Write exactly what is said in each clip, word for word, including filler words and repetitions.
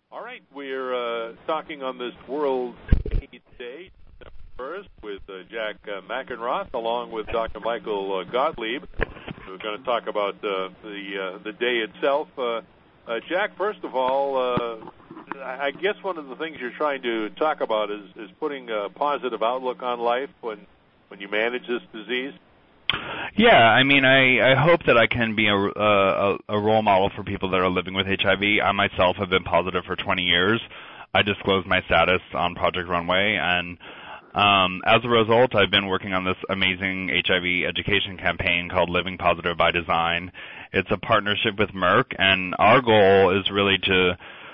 All right, we're uh, talking on this World AIDS Day, December first, with uh, Jack uh, McEnroth, along with Doctor Michael uh, Gottlieb. We're going to talk about uh, the uh, the day itself. Uh, uh, Jack, first of all, uh, I guess one of the things you're trying to talk about is, is putting a positive outlook on life when when you manage this disease. Yeah, I mean, I, I hope that I can be a, a, a role model for people that are living with H I V. I myself have been positive for twenty years. I disclosed my status on Project Runway, and um, as a result, I've been working on this amazing H I V education campaign called Living Positive by Design. It's a partnership with Merck, and our goal is really to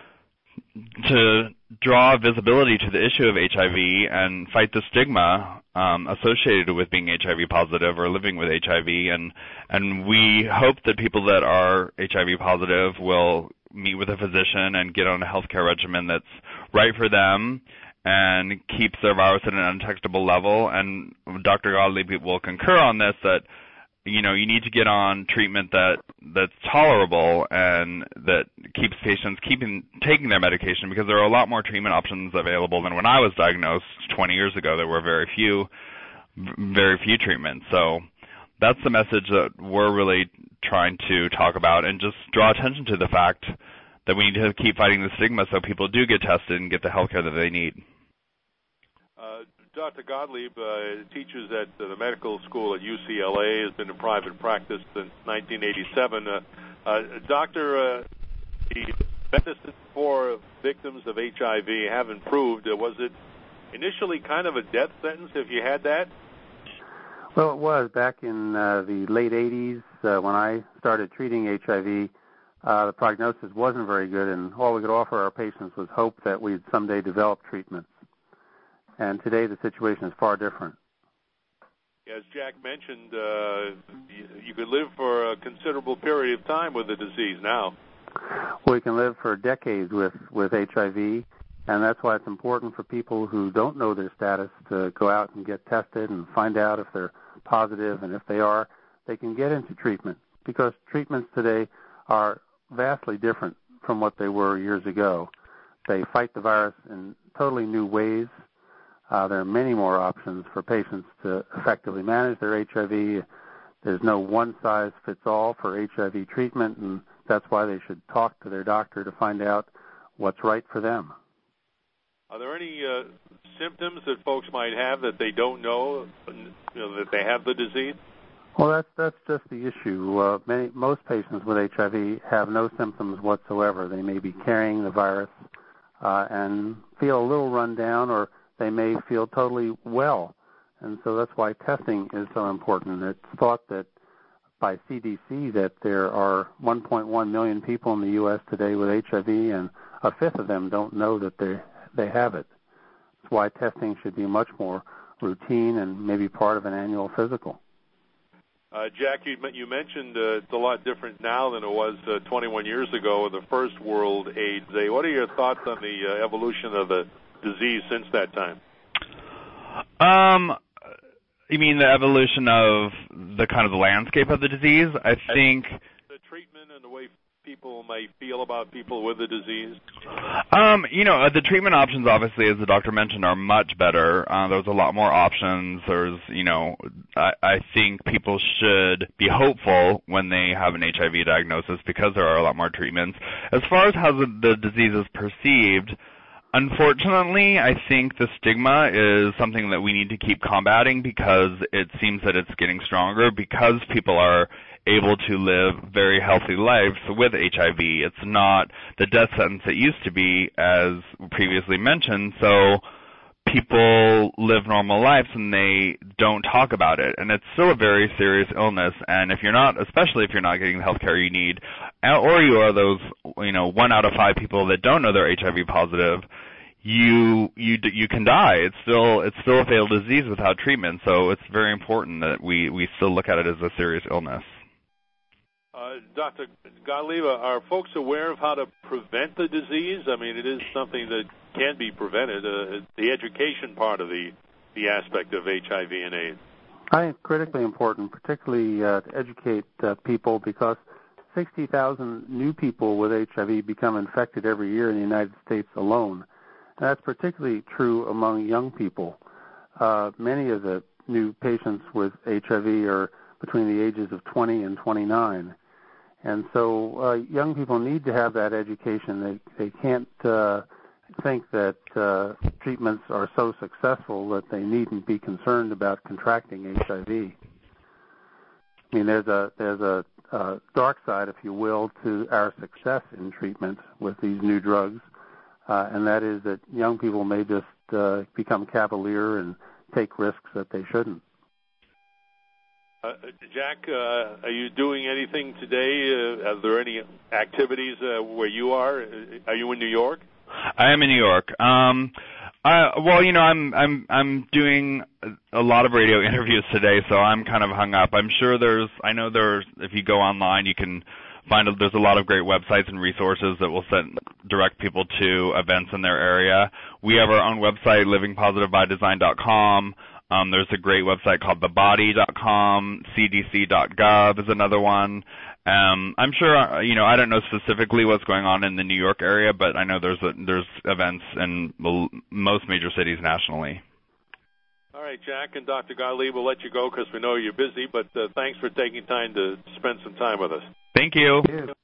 to draw visibility to the issue of H I V and fight the stigma um, associated with being H I V positive or living with H I V. And, and we hope that people that are H I V positive will meet with a physician and get on a healthcare regimen that's right for them and keeps their virus at an undetectable level. And Doctor Gottlieb will concur on this, that you know, you need to get on treatment that that's tolerable and that keeps patients keeping taking their medication, because there are a lot more treatment options available than when I was diagnosed twenty years ago. There were very few, very few treatments. So that's the message that we're really trying to talk about, and just draw attention to the fact that we need to keep fighting the stigma so people do get tested and get the health care that they need. Uh, Doctor Gottlieb uh, teaches at uh, the medical school at U C L A, has been in private practice since nineteen eighty-seven. Uh, uh, Doctor, uh, the medicine for victims of H I V have improved. Uh, was it initially kind of a death sentence if you had that? Well, it was back in uh, the late eighties uh, when I started treating H I V. Uh, the prognosis wasn't very good, and all we could offer our patients was hope that we'd someday develop treatments. And today the situation is far different. As Jack mentioned, uh, you, you could live for a considerable period of time with the disease now. We can live for decades with, with H I V, and that's why it's important for people who don't know their status to go out and get tested and find out if they're positive, and if they are, they can get into treatment, because treatments today are vastly different from what they were years ago. They fight the virus in totally new ways. Uh, there are many more options for patients to effectively manage their H I V. There's no one-size-fits-all for H I V treatment, and that's why they should talk to their doctor to find out what's right for them. Are there any uh, symptoms that folks might have that they don't know, you know, that they have the disease? Well, that's that's just the issue. Uh, many, most patients with H I V have no symptoms whatsoever. They may be carrying the virus uh, and feel a little run down, or they may feel totally well. And so that's why testing is so important. It's thought that by C D C that there are one point one million people in the U S today with H I V, and a fifth of them don't know that they they have it. That's why testing should be much more routine and maybe part of an annual physical. Uh, Jack, you, you mentioned uh, it's a lot different now than it was uh, twenty-one years ago with the first World AIDS Day. What are your thoughts on the uh, evolution of the disease since that time? Um, you mean the evolution of the kind of the landscape of the disease? I think the treatment and the way people may feel about people with the disease. Um, you know, the treatment options, obviously, as the doctor mentioned, are much better. Uh, there's a lot more options. There's, you know, I, I think people should be hopeful when they have an H I V diagnosis, because there are a lot more treatments. As far as how the, the disease is perceived, unfortunately, I think the stigma is something that we need to keep combating, because it seems that it's getting stronger because people are able to live very healthy lives with H I V. It's not the death sentence it used to be, as previously mentioned, so people live normal lives and they don't talk about it. And it's still a very serious illness, and if you're not, especially if you're not getting the health care you need, or you are those, you know, one out of five people that don't know they're H I V positive, you you you can die. It's still it's still a fatal disease without treatment, so it's very important that we, we still look at it as a serious illness. Uh, Doctor Gottlieb, are folks aware of how to prevent the disease? I mean, it is something that can be prevented, uh, the education part of the, the aspect of H I V and AIDS. I think it's critically important, particularly uh, to educate uh, people, because sixty thousand new people with H I V become infected every year in the United States alone. And that's particularly true among young people. Uh, many of the new patients with H I V are between the ages of twenty and twenty-nine. And so uh, young people need to have that education. They, they can't uh, think that uh, treatments are so successful that they needn't be concerned about contracting H I V. I mean, there's a there's a uh, dark side, if you will, to our success in treatment with these new drugs, uh, and that is that young people may just uh, become cavalier and take risks that they shouldn't. Uh, Jack, uh, are you doing anything today? Uh, are there any activities uh, where you are? Are you in New York? I am in New York. Um, I, well, you know, I'm I'm I'm doing a lot of radio interviews today, so I'm kind of hung up. I'm sure there's, I know there's, if you go online, you can find a, there's a lot of great websites and resources that will send direct people to events in their area. We have our own website, living positive by design dot com. Um, there's a great website called the body dot com. C D C dot gov is another one. Um, I'm sure, you know, I don't know specifically what's going on in the New York area, but I know there's a, there's events in most major cities nationally. All right, Jack and Doctor Gottlieb, we'll let you go because we know you're busy, but uh, thanks for taking time to spend some time with us. Thank you. Thank you.